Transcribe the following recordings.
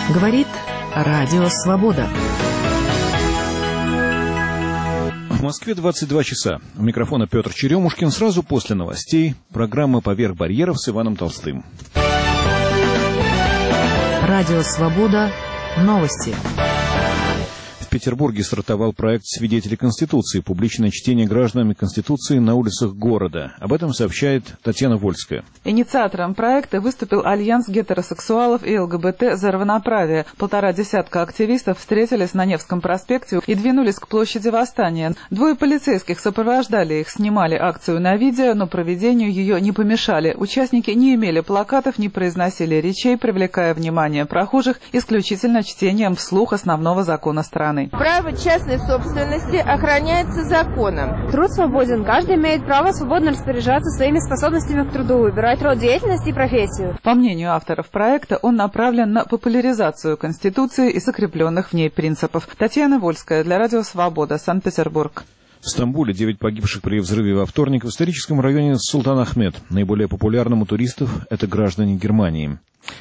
Говорит Радио Свобода. В Москве 22 часа. У микрофона Петр Черемушкин. Сразу после новостей программа «Поверх барьеров» с Иваном Толстым. Радио Свобода. Новости. В Петербурге стартовал проект «Свидетели Конституции» — публичное чтение гражданами Конституции на улицах города. Об этом сообщает Татьяна Вольская. Инициатором проекта выступил Альянс гетеросексуалов и ЛГБТ за равноправие. 1,5 десятка активистов встретились на Невском проспекте и двинулись к площади Восстания. 2 полицейских сопровождали их, снимали акцию на видео, но проведению ее не помешали. Участники не имели плакатов, не произносили речей, привлекая внимание прохожих исключительно чтением вслух основного закона страны. Право частной собственности охраняется законом. Труд свободен. Каждый имеет право свободно распоряжаться своими способностями к труду, выбирать род деятельности и профессию. По мнению авторов проекта, он направлен на популяризацию Конституции и закрепленных в ней принципов. Татьяна Вольская для Радио Свобода, Санкт-Петербург. В Стамбуле 9 погибших при взрыве во вторник в историческом районе Султан-Ахмед. Наиболее популярным у туристов это граждане Германии.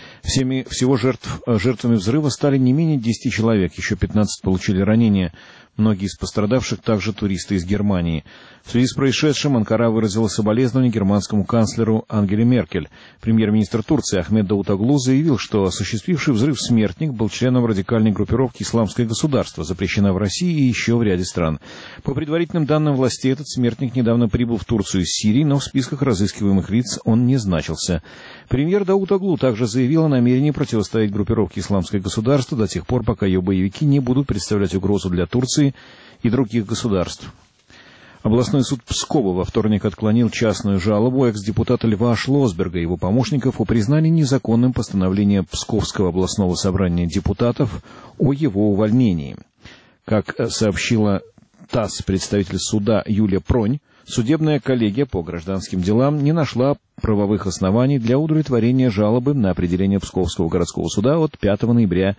Всего жертвами взрыва стали не менее 10 человек, еще 15 получили ранения. Многие из пострадавших также туристы из Германии. В связи с происшедшим Анкара выразила соболезнования германскому канцлеру Ангеле Меркель. Премьер-министр Турции Ахмед Давутоглу заявил, что осуществивший взрыв смертник был членом радикальной группировки «Исламское государство», запрещена в России и еще в ряде стран. По предварительным данным властей, этот смертник недавно прибыл в Турцию из Сирии, но в списках разыскиваемых лиц он не значился. Премьер Давутоглу также заявил о намерении противостоять группировке «Исламское государство» до тех пор, пока ее боевики не будут представлять угрозу для Турции и других государств. Областной суд Пскова во вторник отклонил частную жалобу экс-депутата Льва Шлосберга и его помощников о признании незаконным постановления Псковского областного собрания депутатов о его увольнении. Как сообщила ТАСС представитель суда Юлия Пронь, судебная коллегия по гражданским делам не нашла правовых оснований для удовлетворения жалобы на определение Псковского городского суда от 5 ноября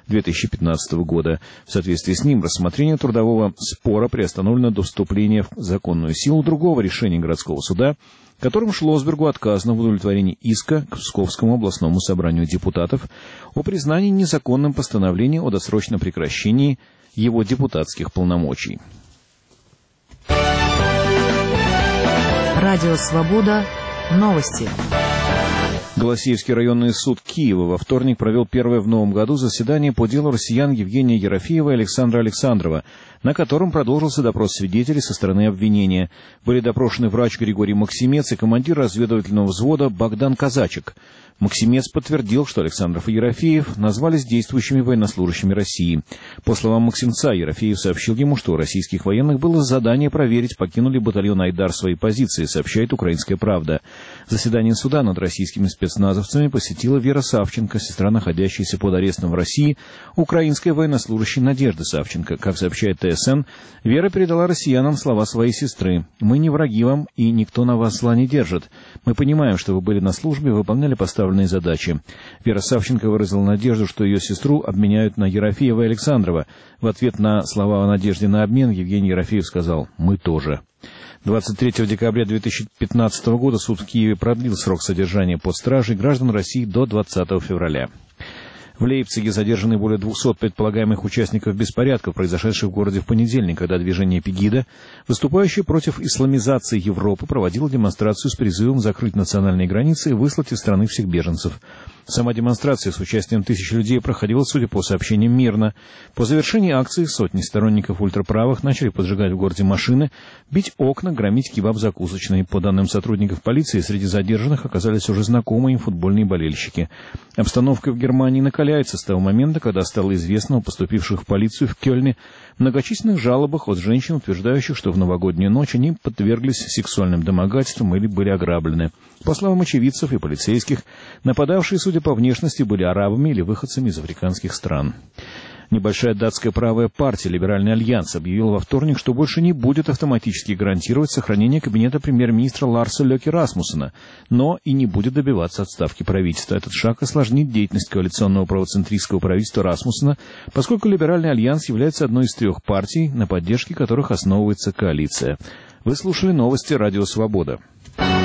2015 года. В соответствии с ним рассмотрение трудового спора приостановлено до вступления в законную силу другого решения городского суда, которым Шлосбергу отказано в удовлетворении иска к Псковскому областному собранию депутатов о признании незаконным постановления о досрочном прекращении его депутатских полномочий. Радио Свобода. Новости. Голосеевский районный суд Киева во вторник провел первое в новом году заседание по делу россиян Евгения Ерофеева и Александра Александрова, на котором продолжился допрос свидетелей со стороны обвинения. Были допрошены врач Григорий Максимец и командир разведывательного взвода Богдан Казачек. Максимец подтвердил, что Александров и Ерофеев назвались действующими военнослужащими России. По словам Максимца, Ерофеев сообщил ему, что у российских военных было задание проверить, покинули батальон «Айдар» свои позиции, сообщает «Украинская правда». Заседание суда над российскими спецназовцами посетила Вера Савченко, сестра, находящаяся под арестом в России, украинской военнослужащей Надежды Савченко. Как сообщает ТСН, Вера передала россиянам слова своей сестры: «Мы не враги вам, и никто на вас зла не держит. Мы понимаем, что вы были на службе, выполняли поставленные задачи». Вера Савченко выразила надежду, что ее сестру обменяют на Ерофеева и Александрова. В ответ на слова о надежде на обмен Евгений Ерофеев сказал: «Мы тоже». 23 декабря 2015 года суд в Киеве продлил срок содержания под стражей граждан России до 20 февраля. В Лейпциге задержаны более 200 предполагаемых участников беспорядков, произошедших в городе в понедельник, когда движение Пегида, выступающее против исламизации Европы, проводило демонстрацию с призывом закрыть национальные границы и выслать из страны всех беженцев. Сама демонстрация с участием тысяч людей проходила, судя по сообщениям, мирно. По завершении акции сотни сторонников ультраправых начали поджигать в городе машины, бить окна, громить кебаб-закусочные. По данным сотрудников полиции, среди задержанных оказались уже знакомые им футбольные болельщики. Обстановка в Германии накаляется с того момента, когда стало известно о поступивших в полицию в Кёльне многочисленных жалобах от женщин, утверждающих, что в новогоднюю ночь они подверглись сексуальным домогательствам или были ограблены. По словам очевидцев и полицейских, нападавшие, судя по внешности, были арабами или выходцами из африканских стран. Небольшая датская правая партия «Либеральный альянс» объявила во вторник, что больше не будет автоматически гарантировать сохранение кабинета премьер-министра Ларса Лёке Расмуссена, но и не будет добиваться отставки правительства. Этот шаг осложнит деятельность коалиционного правоцентристского правительства Расмуссена, поскольку «Либеральный альянс» является одной из 3 партий, на поддержке которых основывается коалиция. Вы слушали новости «Радио Свобода».